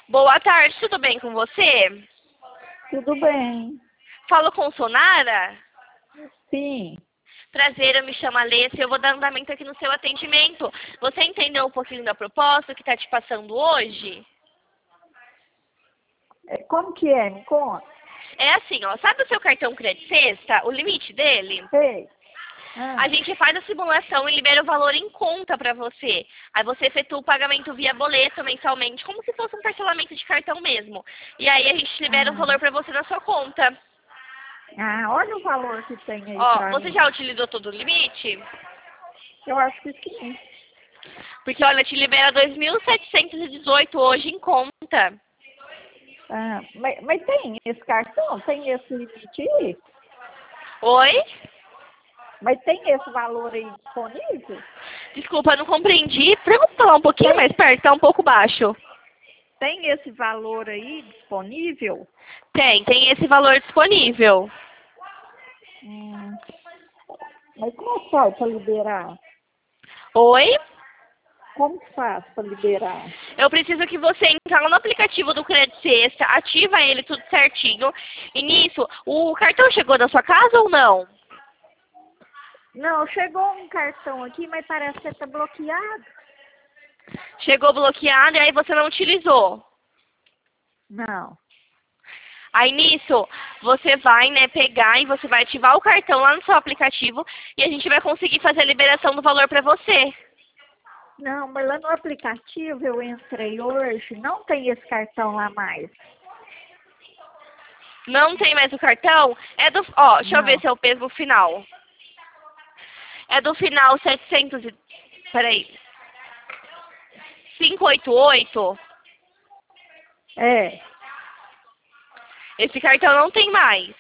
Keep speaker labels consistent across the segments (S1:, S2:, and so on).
S1: Boa tarde, tudo bem com você?
S2: Tudo bem.
S1: Falo com Sonara?
S2: Sim.
S1: Prazer, eu me chamo Alessia e eu vou dar andamento aqui no seu atendimento. Você entendeu um pouquinho da proposta que está te passando hoje?
S2: Como que é? Me conta.
S1: É assim, ó, sabe o seu cartão Crédito Sexta, o limite dele?
S2: Sei.
S1: A gente faz a simulação e libera o valor em conta para você. Aí você efetua o pagamento via boleto mensalmente, como se fosse um parcelamento de cartão mesmo. E aí a gente libera o
S2: Ah,
S1: valor para você na sua conta.
S2: olha o valor que tem aí
S1: Ó,
S2: pra
S1: você
S2: mim.
S1: já utilizou todo o limite?
S2: Eu acho que sim.
S1: Porque, olha, te libera 2.718 hoje em conta.
S2: Mas tem esse cartão? Tem esse limite aí?
S1: Oi?
S2: Mas tem esse valor aí disponível?
S1: Desculpa, não compreendi. Vamos falar um pouquinho
S2: Tem,
S1: mais perto, tá um pouco baixo.
S2: tem esse valor aí disponível?
S1: Tem esse valor disponível.
S2: Hum, mas como que faz para liberar?
S1: Oi?
S2: Como que faz para liberar?
S1: Eu preciso que você entre lá no aplicativo do Crédito Sexta, ativa ele tudo certinho. E nisso, o cartão chegou na sua casa ou não?
S2: Não, chegou um cartão aqui, mas parece que está bloqueado.
S1: Chegou bloqueado e aí você não utilizou.
S2: Não.
S1: Aí nisso, você vai, né, pegar e você vai ativar o cartão lá no seu aplicativo e a gente vai conseguir fazer a liberação do valor para você.
S2: Não, mas lá no aplicativo eu entrei hoje, não tem esse cartão lá mais.
S1: Não tem mais o cartão? É do, ó, deixa eu ver
S2: Não.
S1: se é o mesmo final. É do final 700 e, peraí, 588.
S2: É.
S1: Esse cartão não tem mais.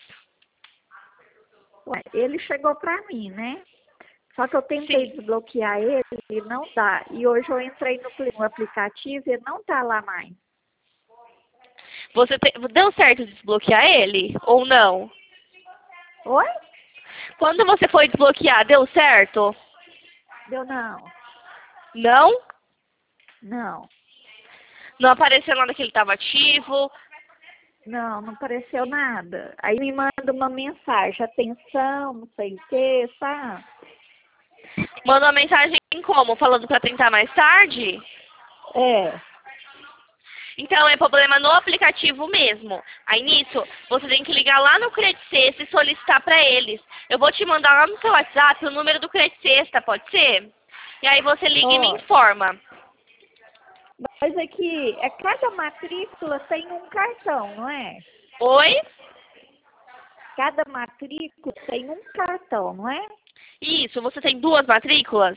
S2: Ué, ele chegou pra mim, né? Só que eu tentei
S1: Sim.
S2: desbloquear ele e não dá. E hoje eu entrei no aplicativo e não tá lá mais.
S1: Você deu certo desbloquear ele ou não?
S2: Oi?
S1: Quando você foi desbloquear, deu certo?
S2: Deu não.
S1: Não?
S2: Não.
S1: Não apareceu nada que ele estava ativo?
S2: Não, não apareceu nada. Aí me manda uma mensagem, atenção, não sei o que, sabe?
S1: Manda uma mensagem como? Falando para tentar mais tarde?
S2: É.
S1: Então é problema no aplicativo mesmo. Aí nisso, você tem que ligar lá no Crédito Sexta e solicitar para eles. Eu vou te mandar lá no seu WhatsApp o número do Crédito Sexta, pode ser? E aí você liga e me
S2: Ó,
S1: informa.
S2: mas aqui, cada matrícula tem um cartão, não é?
S1: Oi?
S2: Cada matrícula tem um cartão, não é?
S1: Isso, você tem duas matrículas?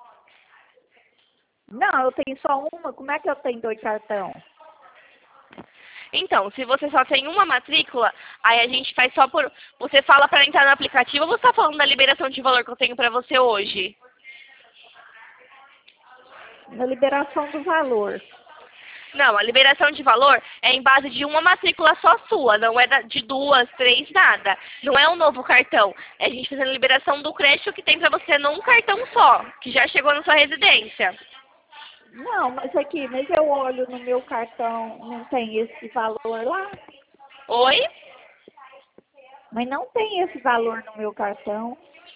S2: Não, eu tenho só uma. Como é que eu tenho dois cartões?
S1: Então, se você só tem uma matrícula, aí a gente faz só por... Você fala para entrar no aplicativo ou você está falando da liberação de valor que eu tenho para você hoje?
S2: Na liberação do valor.
S1: Não, a liberação de valor é em base de uma matrícula só sua, não é de duas, três, nada. Não é um novo cartão. É a gente fazendo a liberação do crédito que tem para você num cartão só, que já chegou na sua residência.
S2: Não, mas eu olho no meu cartão, não tem esse valor lá.
S1: Oi?
S2: Mas não tem esse valor no meu cartão.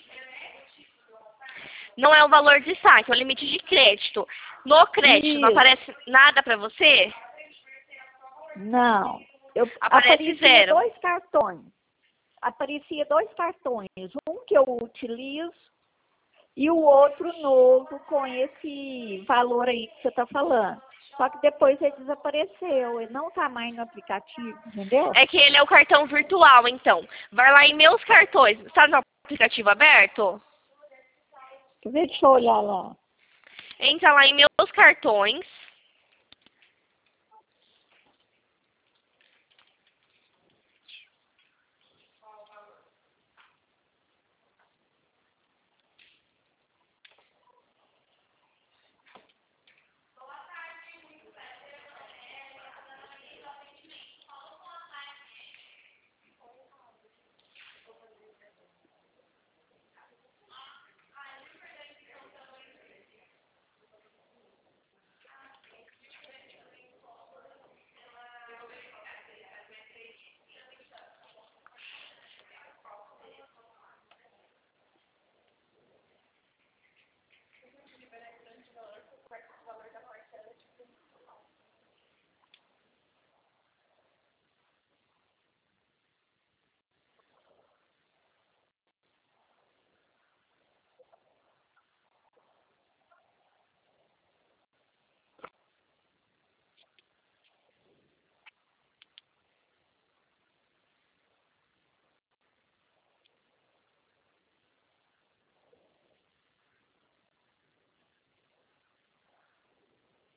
S1: Não é o valor de saque, é o limite de crédito. No crédito, não
S2: Isso.
S1: aparece nada para você?
S2: Não.
S1: Aparece
S2: Aparecia
S1: zero.
S2: dois cartões. Aparecia dois cartões. Um que eu utilizo e o outro novo com esse valor aí que você está falando. Só que depois ele desapareceu, ele não está mais no aplicativo, entendeu?
S1: É que ele é o cartão virtual, então. Vai lá em meus cartões. Está no aplicativo aberto?
S2: Deixa eu olhar lá.
S1: Entra lá em meus cartões.